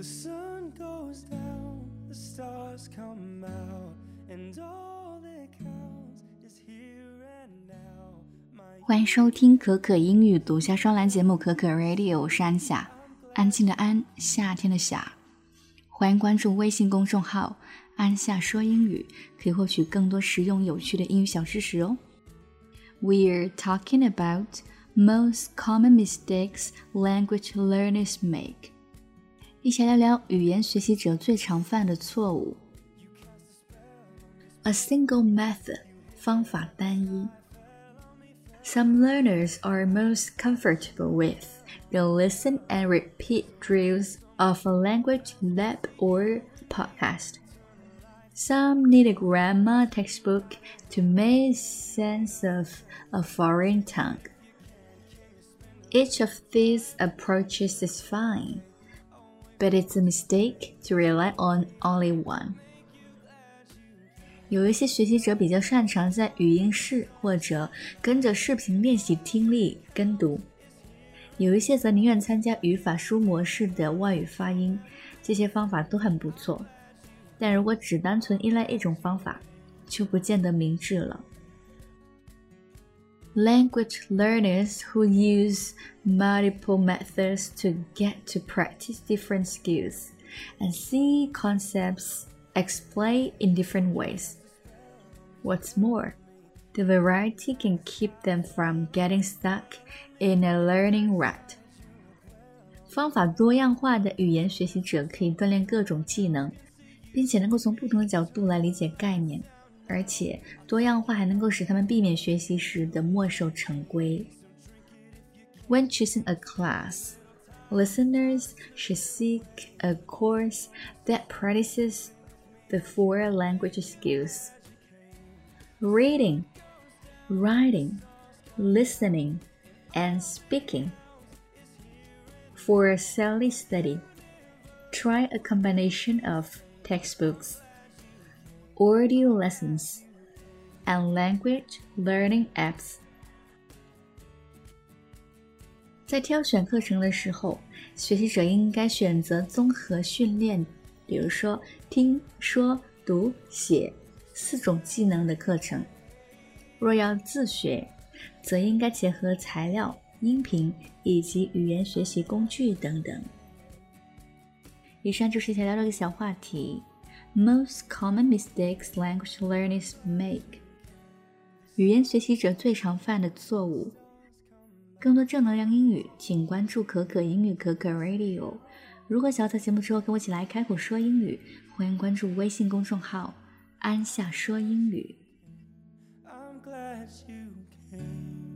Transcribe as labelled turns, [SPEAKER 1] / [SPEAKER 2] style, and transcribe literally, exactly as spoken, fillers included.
[SPEAKER 1] The sun goes down, the stars come out, and all that counts is here and now.
[SPEAKER 2] 欢迎收听可可英语独家专栏节目可可 Radio， 我是安夏，安静的安，夏天的夏。欢迎关注微信公众号安夏说英语，可以获取更多实用有趣的英语小知识哦。We're talking about most common mistakes language learners make. 一起聊聊语言学习者最常犯的错误。A single method, 方法单一。Some learners are most comfortable with the listen and repeat drills of a language lab or podcast. Some need a grammar textbook to make sense of a foreign tongue. Each of these approaches is fine, but it's a mistake to rely on only one. 有一些学习者比较擅长在语音室或者跟着视频练习听力跟读，有一些则宁愿参加语法书模式的外语发音，这些方法都很不错，但如果只单纯依赖一种方法，就不见得明智了。Language learners who use multiple methods to get to practice different skills and see concepts explained in different ways. What's more, the variety can keep them from getting stuck in a learning rut. 方法多样化的语言学习者可以锻炼各种技能，并且能够从不同的角度来理解概念，而且多样化还能够使他们避免学习时的墨守成规。When choosing a class, listeners should seek a course that practices the four language skills: reading, writing, listening, and speaking. For a self-study, try a combination of textbooks, audio lessons, and language learning apps. 在挑选课程的时候，学习者应该选择综合训练，比如说听、说、读、写四种技能的课程。若要自学，则应该结合材料、音频以及语言学习工具等等。以上就是一起聊聊一个小话题。Most common mistakes language learners make. 语言学习者最常犯的错误。更多正能量英语，请关注可可英语可可 Radio。如果想要在节目之后跟我一起来开口说英语，欢迎关注微信公众号安夏说英语。
[SPEAKER 1] I'm glad you came.